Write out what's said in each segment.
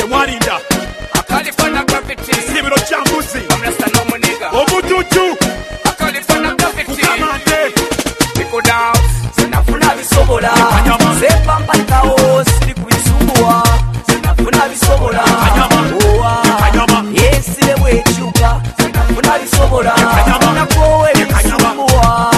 Warinda Akalifana graffiti Sibiro chambuzi Amresta no muniga Obututu Akalifana graffiti Kukamate Pico down Sinafuna bisobola Sepa mpatao Sili kubisumbua Sinafuna bisobola Owa Yesi lewe chuka Sinafuna bisobola Nakowe bisumbua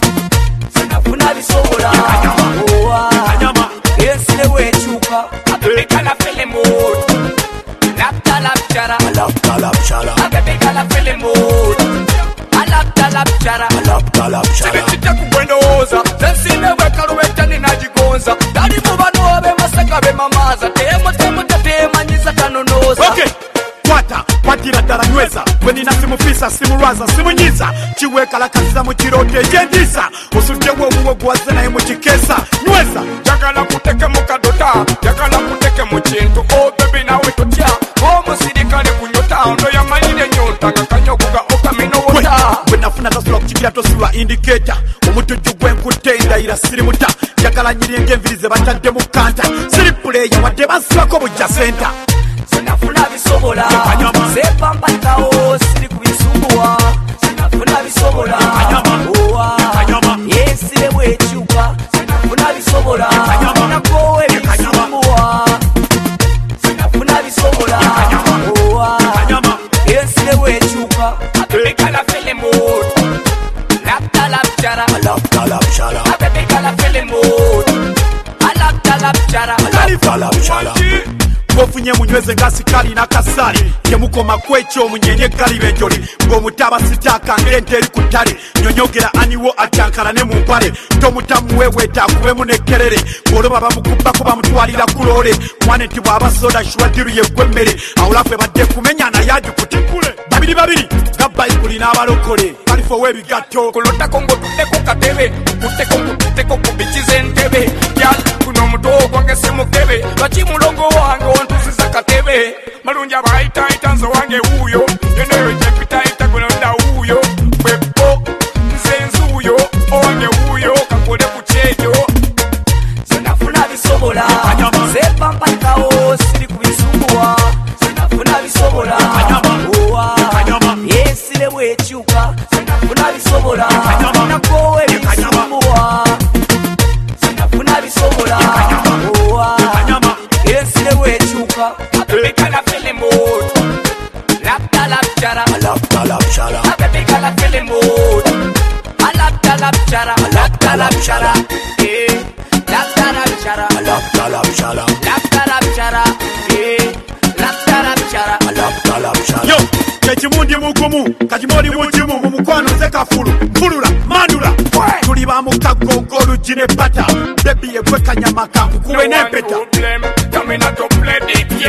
Sinafuna bisobola Owa Yesi lewe chuka Abebeka la fele mood Lapta lapchara Lapta lapchara Abebeka la fele mood Alapta lapchara Lapta lapchara Chibitita kubwendoza Zensine weka luweta ninajigonza Dali mubano wabe masaka be mamaza Temo temanyiza tanonoza Okay Kwata, kwatira dara nyweza Weni nasimufisa, simuraza, simunyiza Chiweka la kaziza muchirote yendisa Usujewe uwe guwaze na imu chikesa Nyweza Jagala kuteke mukadota Jagala kuteke muchintu Oh baby nawe totia Oh musirikale kunyota Ondo ya malile nyota Kakanyokuga okamino wota Wenafuna tasula kuchikira tosula indicator Umutuju gwenkutenda ila sirimuta Jagala nyirienge mvilize batande mukanta Siripuleya wade baswako buja center Sinafuna bisobola Sepa mpatao Sili kubisumbua Sinafuna bisobola Owa Yesi lewe chuka Sinafuna bisobola Nakowe bisumbua Sinafuna bisobola Owa Yesi lewe chuka Abebeka la fele mood Lapta lapchara Lapta lapchara Abebeka la fele mood Alapta lapchara Lapta lapchara Kofunye munyweze ngasikali na kasali Yemukoma kwecho munyenye gali benjoli Ngomutaba sitaka ngente eri kutali Nyonyogera aniwo atyankara ne mumpale Tomutamu wewe takube munekerere Ngoloba bamukuba kuba mutwalira kulole Mwane tibu abasoda shwadiru yekwemere Aulafwe bade kumenya na yaju kutikule Babiri Gaba ikuli na abalokole Kalifo webi gato Kulota kongo tuteko katebe Tuteko kubichize ntebe Yal kuno mutogo kwange simu kebe Bachi mulongo wange ontusiza katebe Malunja baita itanzo wange uyo Yenewe jepita ita kulonda uyo Wepo nzenzu uyo Owange uyo kakule kuchejo Sinafuna bisobola Sepa mpatao Sili kubisumbua Sinafuna bisobola Owa Yesi lewe chuka Sinafuna bisobola Nakowe bisumbua Sinafuna bisobola Owa Yesi lewe chuka Abebeka la fele mood Lapta lapchara Lapta lapchara Abebeka la fele mood Alapta lapchara Lapta lapchara Lapta lapchara Lapta lapchara Lapta lapchara Lapta lapchara Lapta lapchara Yo, kechimundi mukumu, kachimori mujimu, mumukwano zekafulu, fulula, mandula Tuli ba mukago ngolu jine pata, baby ye kweka nyamaka, kukuwe nepeta Coming out to play the